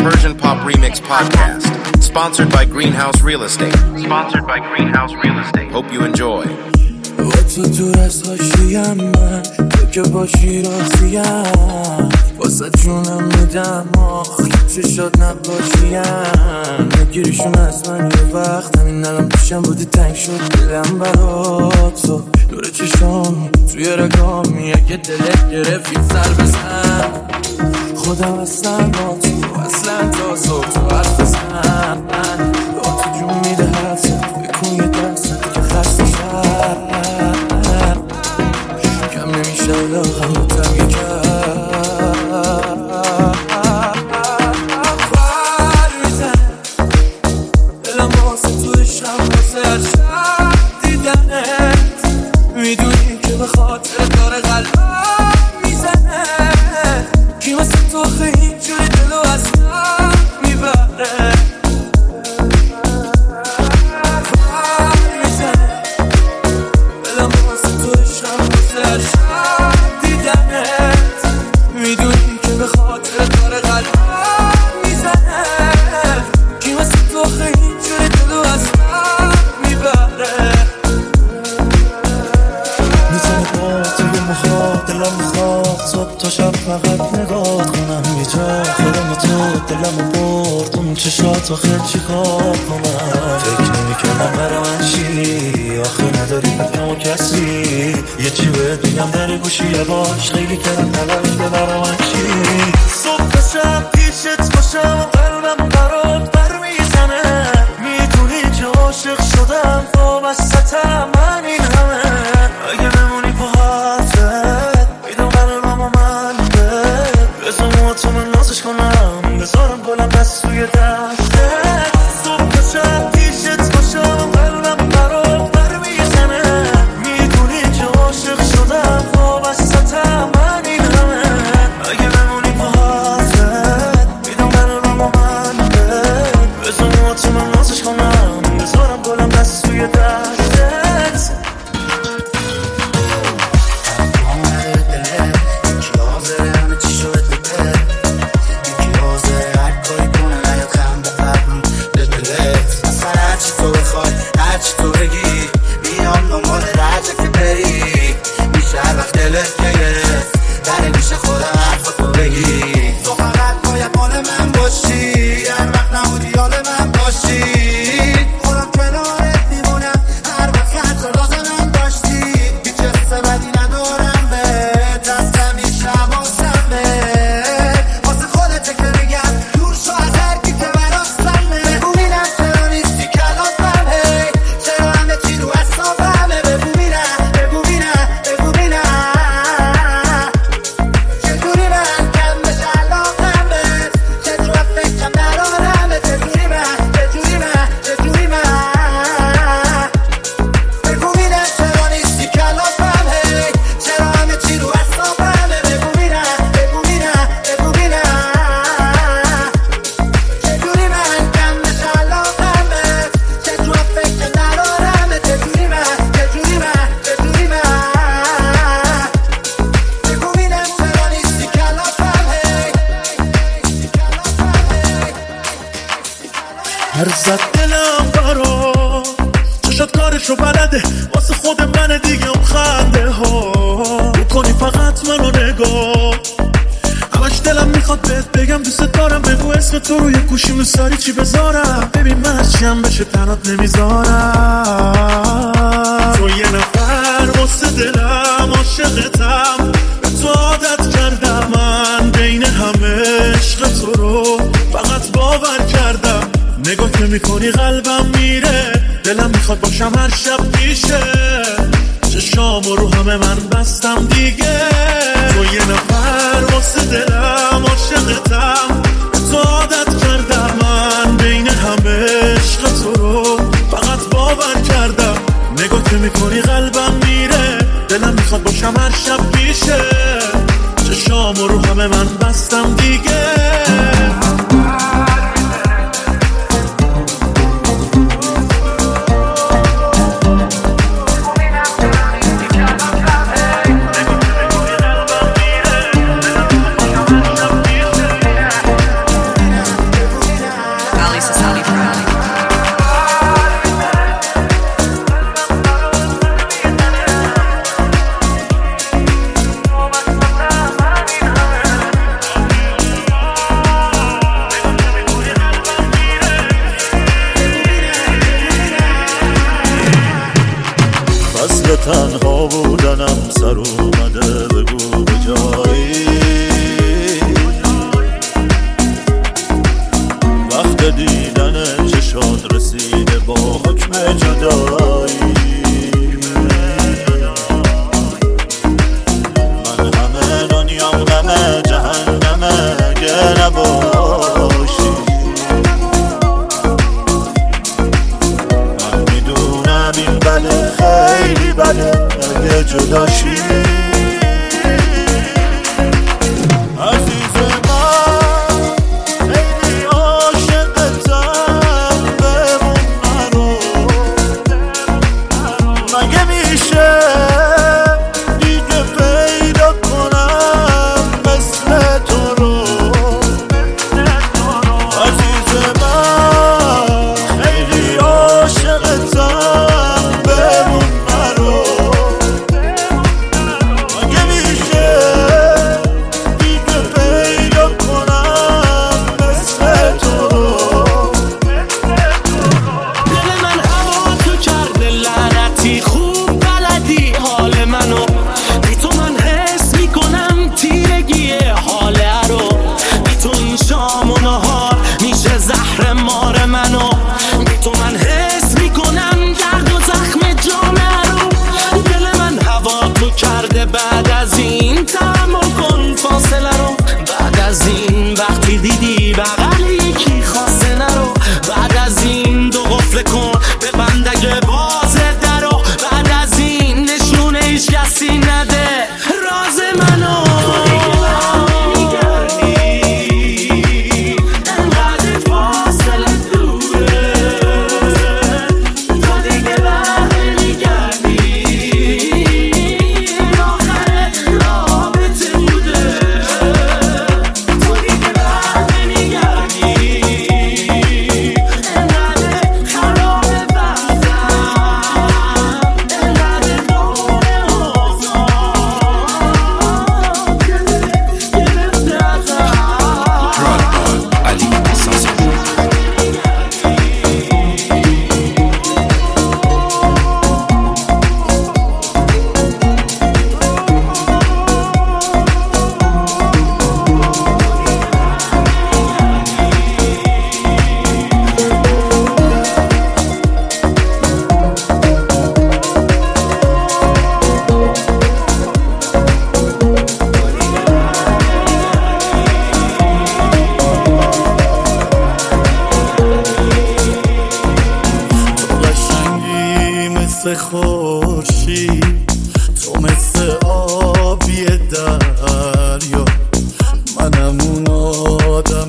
Persian Pop Remix Podcast. Sponsored by Greenhouse Real Estate. Hope you enjoy. تو دور از حاشیم من تو که باشی راضیم واسه جونم میدم چشات نباشیم نگیریشون از من یه وقت همین الان پیشم بودی تنگ شد دلم برات تو دور چشام توی رگامی اگه دلت گرفتی سر بزن خودم هستم با تو اصلا تا صبح تو حرف بزن با تو جون میده حرفت بکن یه دست که خسته شد کم نمیشه لاغم بودم یه بر میزنه دلم واسه تو عشقم واسه هر شب دیدنت میدونی که به خاطر داره قلبم میزنه کی واسه تو خیلی اینجوری دلو از من میبره میدونی که به خاطر داره قلبم میزنه کی واسه تو خیلی اینجوری دلو از من میبره میزنه با توی مخواد دلم میخواد صبح تا شب فقط نگاه کنم یه جا خودم و تو دلم برد اون چشات آخر چی کار کنم فکر نمی کنم برای من چی آخه نداری بگم کسی یه چی بهت میگم در گوشی باش خیلی کردم تلاش به برای من چی صبح تا شب پیشت باشم قلبم برات بر میزنه میدونی که عاشق شدم وابستم من این همه اگه نمونی با حرفت میدم قلبم و من بزن موهاتو من نازش کنم بذارم گلم دست توی دستت صبح تا شب پیشت باشم قلبم برات بر میزنه میدونی که عاشق شدم وابستم من این همه اگه نمونی با حرفت میدم قلبم و من بزن موهاتو من نازش کنم بذارم گلم دست توی دستت هر زد دلم برا چشات کارشو بلده واسه خود من دیگه اون خنده ها بکنی فقط منو نگاه همش دلم میخواد بهت بگم دوست دارم بگو اسم تو روی گوشیم سری چی بذارم ببین من از چیم بشه تنات نمیذارم تو یه نفر واسه دلم عاشقتم به تو عادت کردم من بین همه عشق تو رو فقط باور کردم نگاه که میکنی قلبم میره دلم میخواد باشم هر شب پیشه چشام رو همه من بستم دیگه تو یه نفر واسه دلم عاشقتم تو عادت کردم من بین همه عشق تو رو فقط باور کردم نگاه که میکنی قلبم میره دلم میخواد باشم هر شب پیشه چشام رو همه من بستم دیگه مثل تنها بودنم سر اومده بگو به جایی وقت دیدن چشات رسیده با حکم جدایی من همه دنیام غم جهنمه اگه نباشی من میدونم این بده خیلی بده اگه جداشی بعد از این تحمل کن فاصله رو بعد از این وقتی دیدی بغل یکی خواسته نرو بعد از این دو قفل کن به بندگه بازه درو بعد از این نشونه هیچ کسی نده راز منو خورشید تو مثل آبی دریا منم اون آدم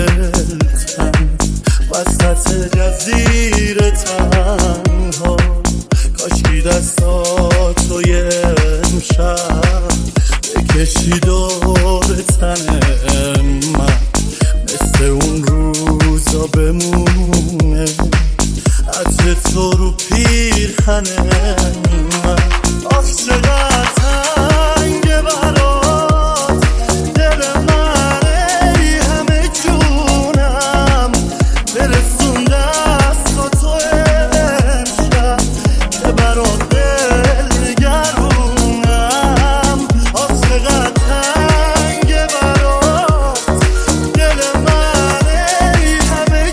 دلتنگ وسط جزیره تنها کاشکی دستاتو یه امشب بکشی دور تن من مثل اون روزا بمونه عطر تو رو پیرهن من آخ چقدر تنگه برات دل من ای همه جونم برسون دست تو امشب که برات دل نگرونم آخ چقدر تنگه برات دل من ای همه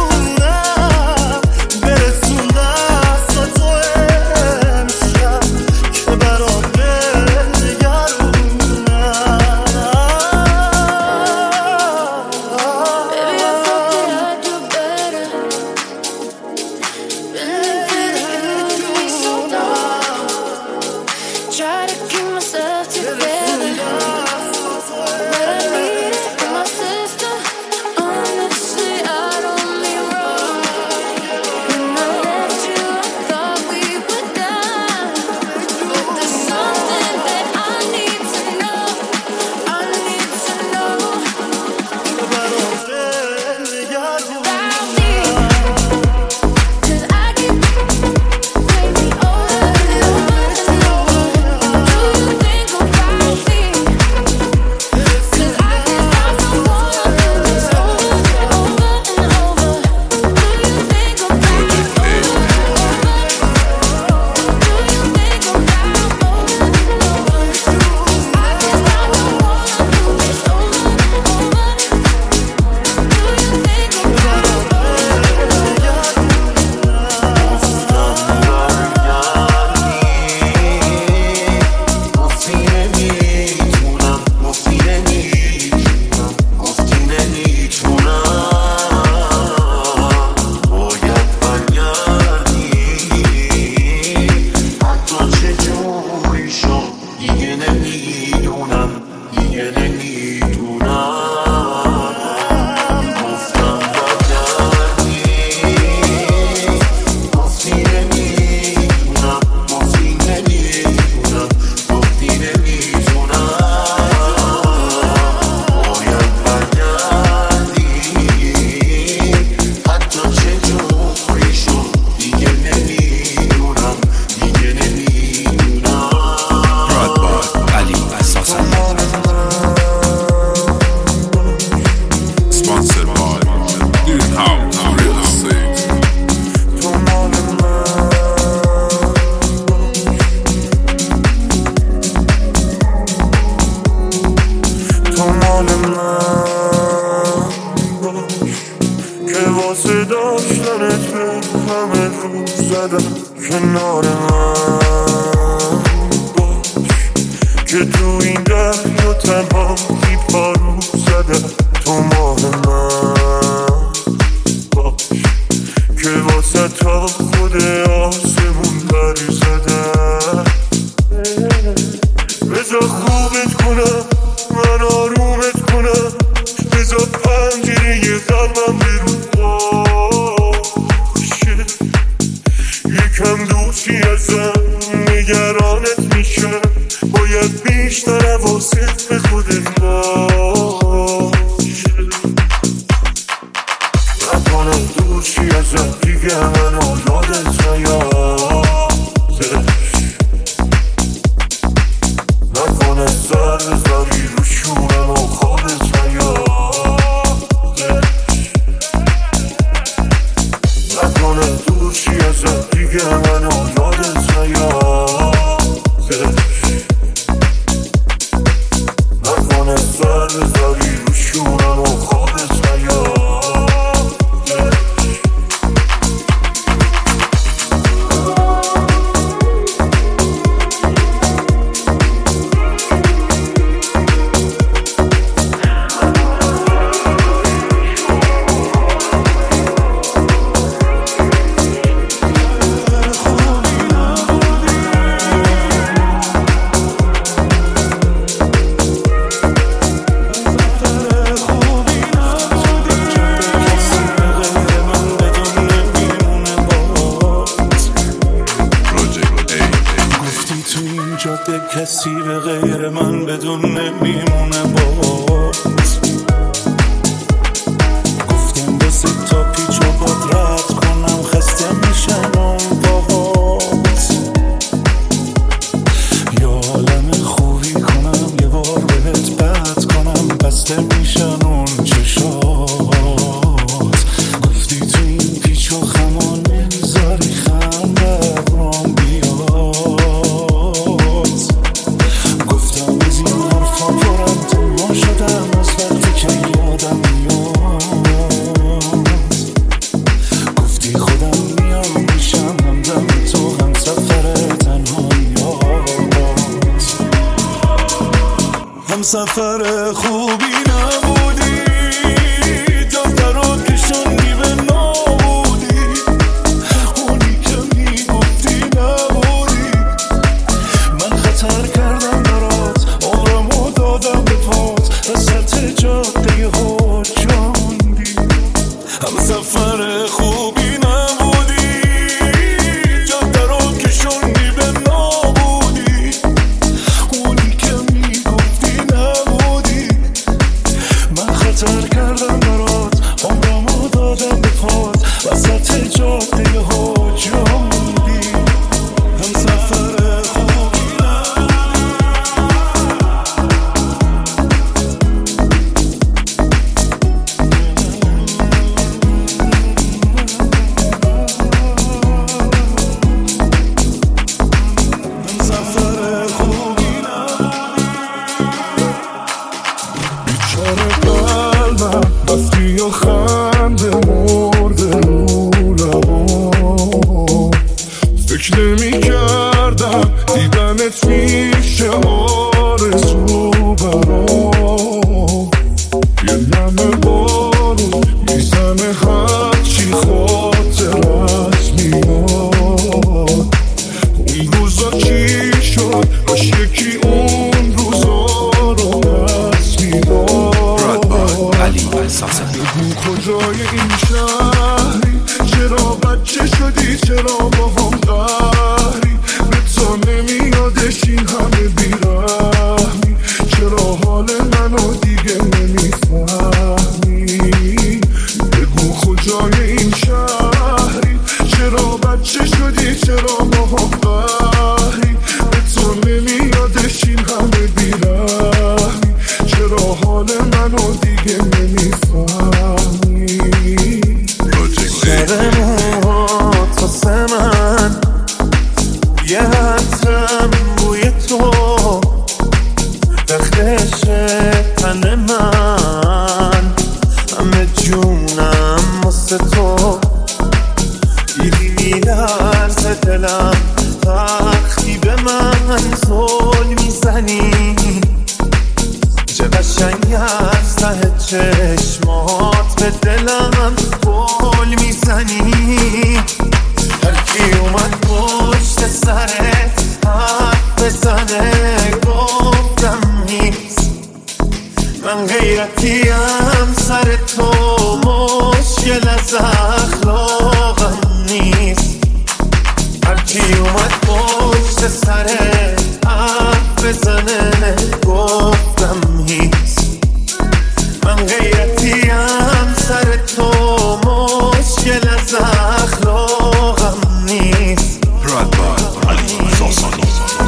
جونم برسون دست تو امشب که برات کنار من باش که تو این دریا تنها پارو زدم تو ماه من باش که واسه تا خود آسمون پری زدم بذار خوبت کنم من آرومت کنم بذار پنجره قلبم برو باشه یکم دوستی ازم نگرانت میشه باید بیشتر حواست به خودت باشه نکنم دوستی ازم دیگه منو یادت نیادش نکنه سر بزاری رو شورم و خوابت نیادش نکنه دوستی ازم دیگه منو یادت نیادش نکنه سر بزاری رو شورم و خوابت نیادش کسی به غیر من بدون نمیمونه باز گفتم بس تا پیچ و باد رد کنم خسته میشن اون باز یا عالم خوبی کنم یه بار بهت بد کنم بسته میشن اون چشات گفتی تو این پیچ و خمان نمیذاری خنده برام سفر خوبی نبودی دفتر رو کشوندی به نابودی اونی که میگفتی نبودی من خطر کردم برات عمرمو دادم به پات وسط جاده ها جاندی هم سفر خوبی نبودی دفتر رو کشوندی به نابودی اونی که خطر کردم برات عمرمو دادم به پات وسط جاده ها جاندی هم سفر خوبی هم سفر خوبی رفتی و خنده مرده رو لبا فکر نمی کردم دیدنت میشه آرزو برام یه نمه بارو میزنه هرچی خاطرت میاد اون روزا چی شد کاش یکی اون روزا رو دست میداد بگو کجای این شهری چرا بچه شدی چرا با هم قهری به تا نمیادش این همه بیرحمی چرا حال منو دیگه نمیفهمی بگو کجای این شهری چرا بچه شدی چرا با هم قهری به تا نمیادش این همه بیرحمی چرا حال منو دیگه نمیفهمی سر موهات واسه من یه حتم بوی تو دختش تن من همه جونم واسه تو دیدی میلرزه دلم وقتی به من زل میزنی، چه قشنگ از ته چشمات به دلم گل میزنی. هر کی اومد پشت سرت حرف بزنه گفتم نیست، من غیرتیم سر تو مشکل از اخلاقم نیست. هر کی اومد پشت سرت حرف بزنه گفتم نیست، من غیرتیم سر تو مشکل از اخلاقم نیست. علی ساسانی.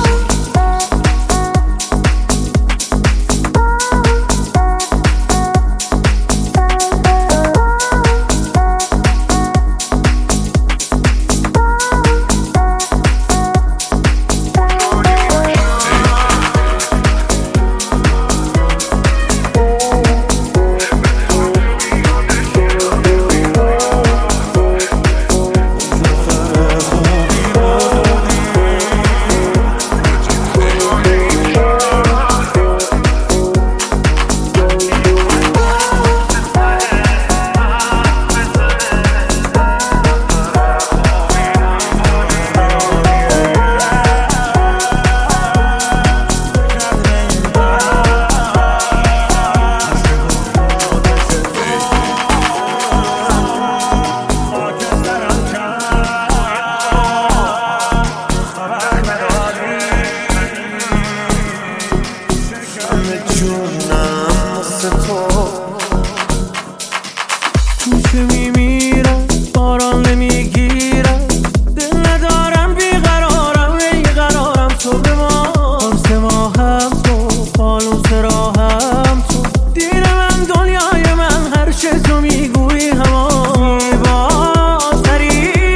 کوچه میمیرم باران نمیگیرم، دل ندارم بیقرارم بیقرارم. تو به ما پانس ماهم تو فانوس راهم تو، دیر من دنیای من هر چه تو میگویی همان زیباترین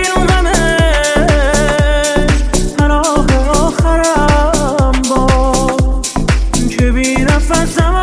غمش پناه آخرم باش که بی نفسم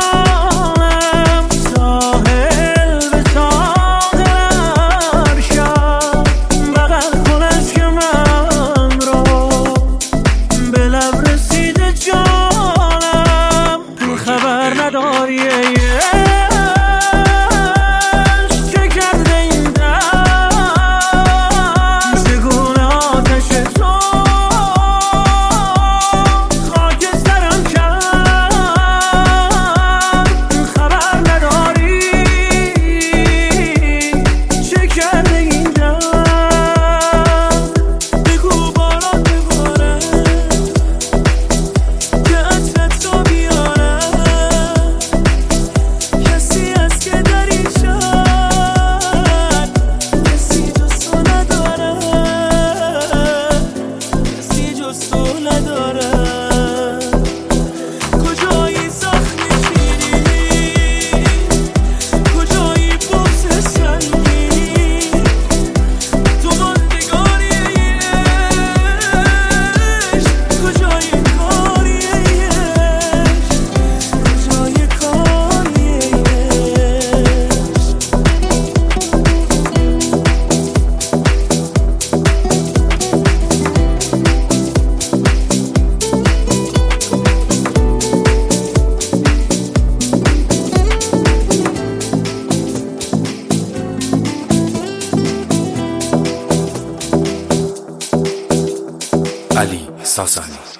علی ساسانی.